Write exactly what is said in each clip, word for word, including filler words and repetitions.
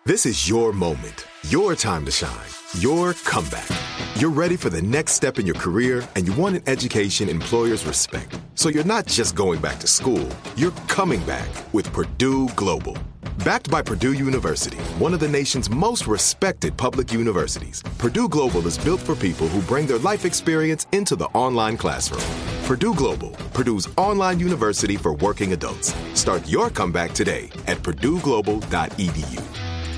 This is your moment, your time to shine, your comeback. You're ready for the next step in your career, and you want an education employers respect. So you're not just going back to school, you're coming back with Purdue Global. Backed by Purdue University, one of the nation's most respected public universities, Purdue Global is built for people who bring their life experience into the online classroom. Purdue Global, Purdue's online university for working adults. Start your comeback today at purdue global dot e d u.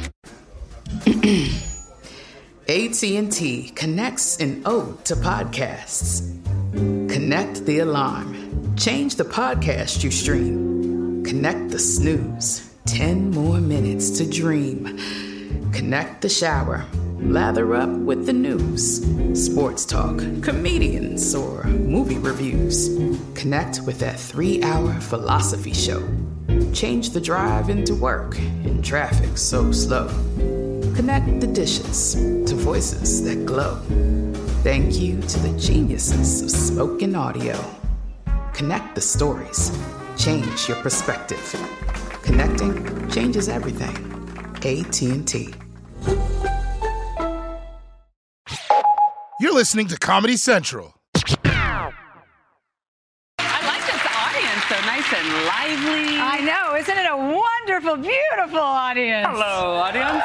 A T and T connects an ode to podcasts. Connect the alarm. Change the podcast you stream. Connect the snooze. Ten more minutes to dream. Connect the shower. Lather up with the news. Sports talk, comedians, or movie reviews. Connect with that three-hour philosophy show. Change the drive into work in traffic so slow. Connect the dishes to voices that glow. Thank you to the geniuses of spoken audio. Connect the stories. Change your perspective. Connecting changes everything. A T and T. You're listening to Comedy Central. I like this audience, so nice and lively. I know, isn't it a wonderful, beautiful audience? Hello, audience.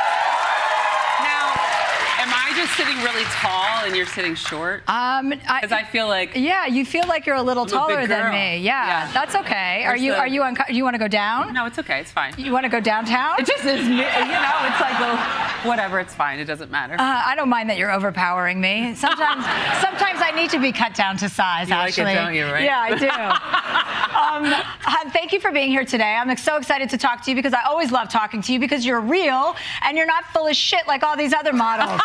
Am I just sitting really tall and you're sitting short? Um, Because I, I feel like yeah, you feel like you're a little I'm taller a big than girl. me. Yeah, Yeah. that's okay. Are Where's you the- are you unco- you want to go down? No, it's okay. It's fine. You want to go downtown? It just is, you know, it's like, well, whatever. It's fine. It doesn't matter. Uh, I don't mind that you're overpowering me. Sometimes, sometimes I need to be cut down to size. You like it, actually, don't you, right? Yeah, I do. um, hon, thank you for being here today. I'm so excited to talk to you because I always love talking to you because you're real and you're not full of shit like all these other models.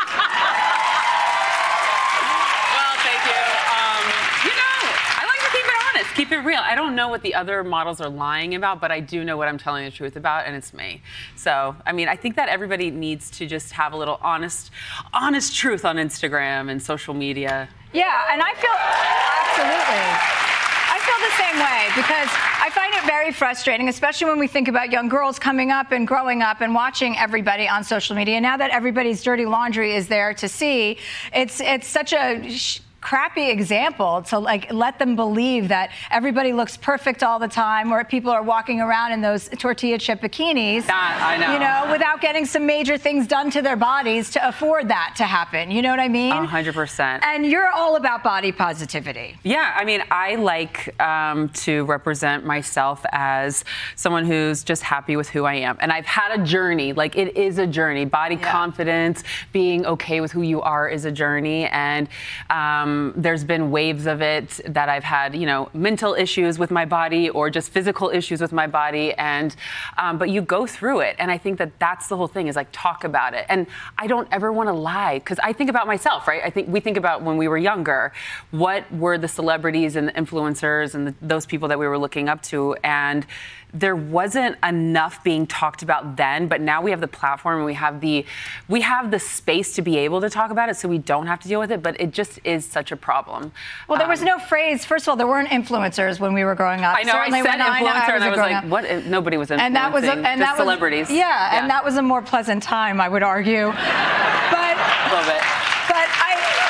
Keep it real. I don't know what the other models are lying about, but I do know what I'm telling the truth about, and it's me. So, I mean, I think that everybody needs to just have a little honest, honest truth on Instagram and social media. Yeah, and I feel, absolutely. I feel the same way because I find it very frustrating, especially when we think about young girls coming up and growing up and watching everybody on social media. Now that everybody's dirty laundry is there to see, it's it's such a sh- crappy example to like let them believe that everybody looks perfect all the time, or people are walking around in those tortilla chip bikinis. That, I know. You know, without getting some major things done to their bodies to afford that to happen. You know what I mean? A hundred percent. And you're all about body positivity. Yeah, I mean, I like um, to represent myself as someone who's just happy with who I am. And I've had a journey, like it is a journey. Body Yeah. confidence, being okay with who you are is a journey. And um, there's been waves of it that I've had, you know, mental issues with my body or just physical issues with my body. And, um, but you go through it. And I think that that's the whole thing is like, talk about it. And I don't ever want to lie because I think about myself, right? I think we think about when we were younger, what were the celebrities and the influencers and the, those people that we were looking up to. And there wasn't enough being talked about then, but now we have the platform and we have the we have the space to be able to talk about it so we don't have to deal with it, but it just is such a problem. Well, there was Um, no phrase. First of all, there weren't influencers when we were growing up. I know, Certainly I said when I, influencer and I was growing like, up. what? Nobody was influencing, And that was a, and just that was, celebrities. Yeah, and that was a more pleasant time, I would argue. But, A little bit. but I...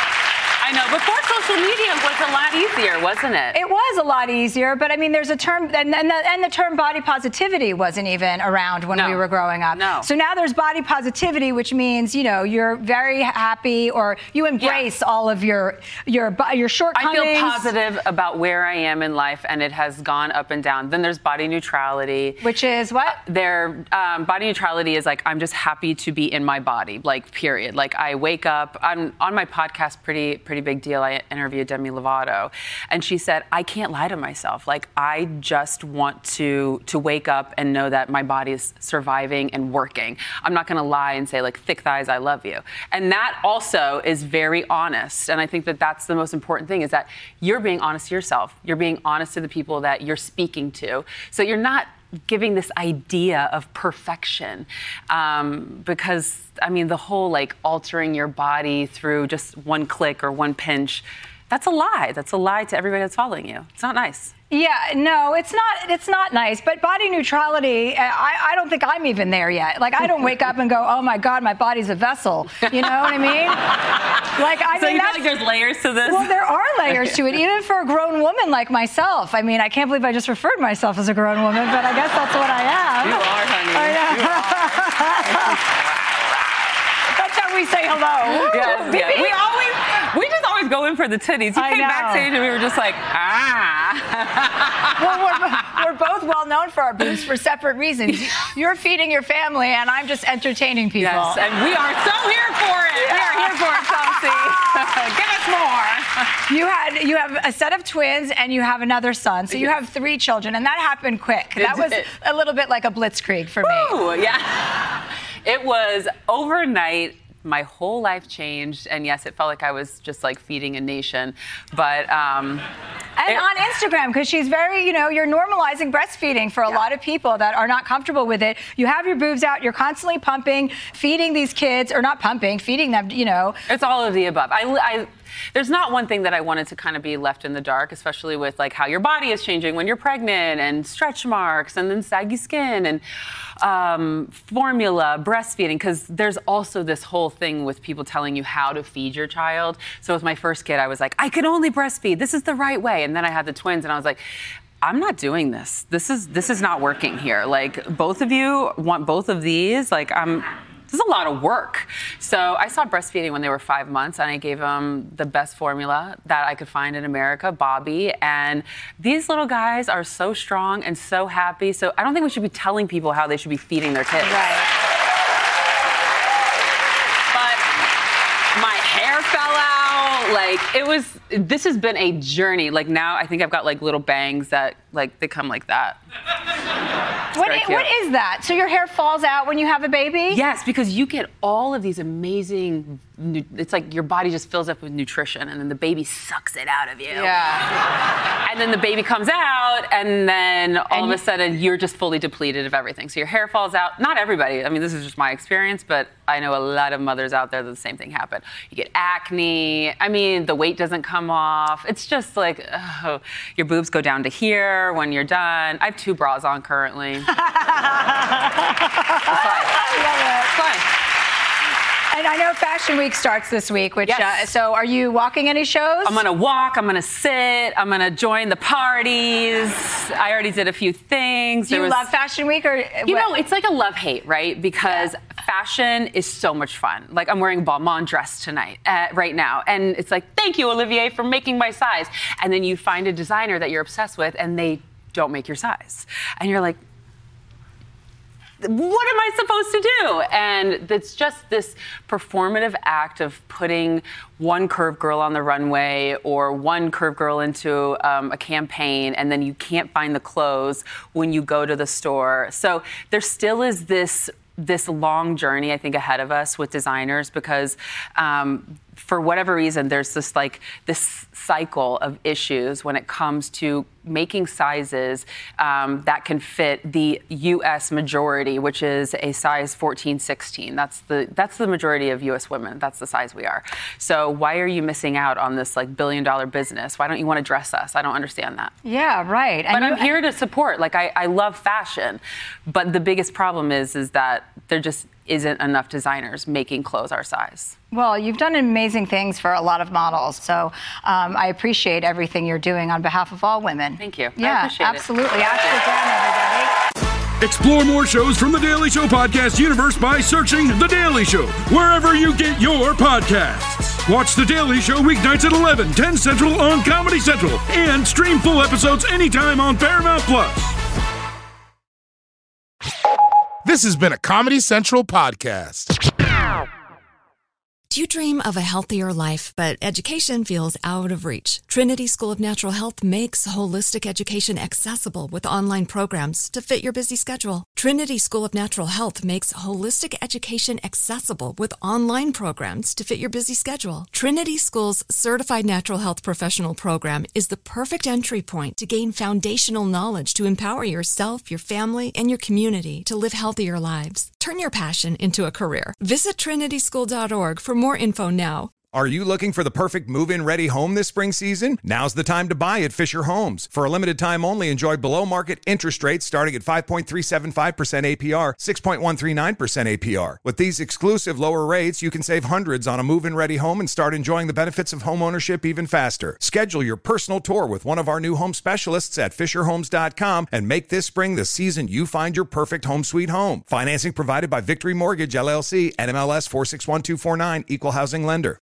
I know, before social media was a lot easier, wasn't it? It was a lot easier, but I mean, there's a term, and, and, the, and the term body positivity wasn't even around when No. we were growing up. No. So now there's body positivity, which means, you know, you're very happy or you embrace Yeah. all of your your bo- your I shortcomings. feel positive about where I am in life, and it has gone up and down. Then there's body neutrality. Which is what? Their um, body neutrality is like, I'm just happy to be in my body, like, period. Like, I wake up, I'm on my podcast, pretty pretty big deal. I interviewed Demi Lovato, and she said, I can't lie to myself. Like, I just want to to wake up and know that my body is surviving and working. I'm not going to lie and say, like, thick thighs, I love you. And that also is very honest. And I think that that's the most important thing, is that you're being honest to yourself. You're being honest to the people that you're speaking to. So you're not giving this idea of perfection, um, because, I mean, the whole, like, altering your body through just one click or one pinch, That's a lie. That's a lie to everybody that's following you. It's not nice. Yeah, no, it's not. It's not nice. But body neutrality, I, I don't think I'm even there yet. Like, I don't wake up and go, oh my God, my body's a vessel. You know what I mean? Like, I so mean, you feel like there's layers to this? Well, there are layers to it, even for a grown woman like myself. I mean, I can't believe I just referred myself as a grown woman, but I guess that's what I am. You are, honey. I know. You are. That's how we say hello. Yes, yes. We always, we just always go in for the titties. You I came know. backstage and we were just like, ah. Well, we're, we're both well known for our boobs for separate reasons. You're feeding your family, and I'm just entertaining people. Yes, and we are so here for it. Yeah. We are here for it, Chelsea. Give us more. You had you have a set of twins, and you have another son, so you have three children, and that happened quick. That was a little bit like a blitzkrieg for me. Ooh, yeah. It was overnight. My whole life changed, and yes, it felt like I was just like feeding a nation. But um, and it, on Instagram, because she's very, you know, you're normalizing breastfeeding for a yeah. lot of people that are not comfortable with it. You have your boobs out, you're constantly pumping, feeding these kids, or not pumping, feeding them. You know, it's all of the above. I, I There's not one thing that I wanted to kind of be left in the dark, especially with like how your body is changing when you're pregnant, and stretch marks, and then saggy skin, and um, formula, breastfeeding, because there's also this whole thing with people telling you how to feed your child. So with my first kid, I was like, I can only breastfeed. This is the right way. And then I had the twins, and I was like, I'm not doing this. This is this is not working here. Like, both of you want both of these. Like, I'm. This is a lot of work. So I stopped breastfeeding when they were five months, and I gave them the best formula that I could find in America, Bobby. And these little guys are so strong and so happy. So I don't think we should be telling people how they should be feeding their kids. Right. But my hair fell out. Like, it was, this has been a journey. Like, now I think I've got like little bangs that, like, they come like that. What is, what is that? So your hair falls out when you have a baby? Yes, because you get all of these amazing, it's like your body just fills up with nutrition, and then the baby sucks it out of you. Yeah. And then the baby comes out, and then all and of a sudden you're just fully depleted of everything. So your hair falls out. Not everybody. I mean, this is just my experience, but I know a lot of mothers out there that the same thing happened. You get acne. I mean, the weight doesn't come off. It's just like, oh, your boobs go down to here when you're done. I have two bras on currently. It's fine. I love it. It's fine. And I know Fashion Week starts this week, which, yes. uh, so are you walking any shows? I'm going to walk, I'm going to sit, I'm going to join the parties. I already did a few things. Do you was, love Fashion Week? Or You know, it's like a love-hate, right? Because yeah. fashion is so much fun. Like, I'm wearing a Balmain dress tonight, uh, right now. And it's like, thank you, Olivier, for making my size. And then you find a designer that you're obsessed with, and they don't make your size. And you're like, what am I supposed to do? And it's just this performative act of putting one curve girl on the runway or one curve girl into um, a campaign, and then you can't find the clothes when you go to the store. So there still is this this long journey, I think, ahead of us with designers, because um, for whatever reason, there's this like this cycle of issues when it comes to making sizes um, that can fit the U S majority, which is a size fourteen, sixteen. That's the that's the majority of U S women. That's the size we are. So why are you missing out on this like billion dollar business? Why don't you want to dress us? I don't understand that. Yeah, right. But and I'm you, here to support. Like, I, I love fashion, but the biggest problem is is that there just isn't enough designers making clothes our size. Well, you've done amazing things for a lot of models, so um, I appreciate everything you're doing on behalf of all women. Thank you. Yeah, I appreciate absolutely. it. Ashley Graham, everybody. Explore more shows from the Daily Show podcast universe by searching The Daily Show wherever you get your podcasts. Watch The Daily Show weeknights at eleven, ten Central on Comedy Central, and stream full episodes anytime on Paramount Plus. This has been a Comedy Central podcast. Do you dream of a healthier life, but education feels out of reach? Trinity School of Natural Health makes holistic education accessible with online programs to fit your busy schedule. Trinity School of Natural Health makes holistic education accessible with online programs to fit your busy schedule. Trinity School's Certified Natural Health Professional Program is the perfect entry point to gain foundational knowledge to empower yourself, your family, and your community to live healthier lives. Turn your passion into a career. Visit trinity school dot org for more info now. Are you looking for the perfect move-in ready home this spring season? Now's the time to buy at Fisher Homes. For a limited time only, enjoy below-market interest rates starting at five point three seven five percent A P R, six point one three nine percent A P R. With these exclusive lower rates, you can save hundreds on a move-in ready home and start enjoying the benefits of home ownership even faster. Schedule your personal tour with one of our new home specialists at fisher homes dot com and make this spring the season you find your perfect home sweet home. Financing provided by Victory Mortgage, L L C, N M L S four six one two four nine, Equal Housing Lender.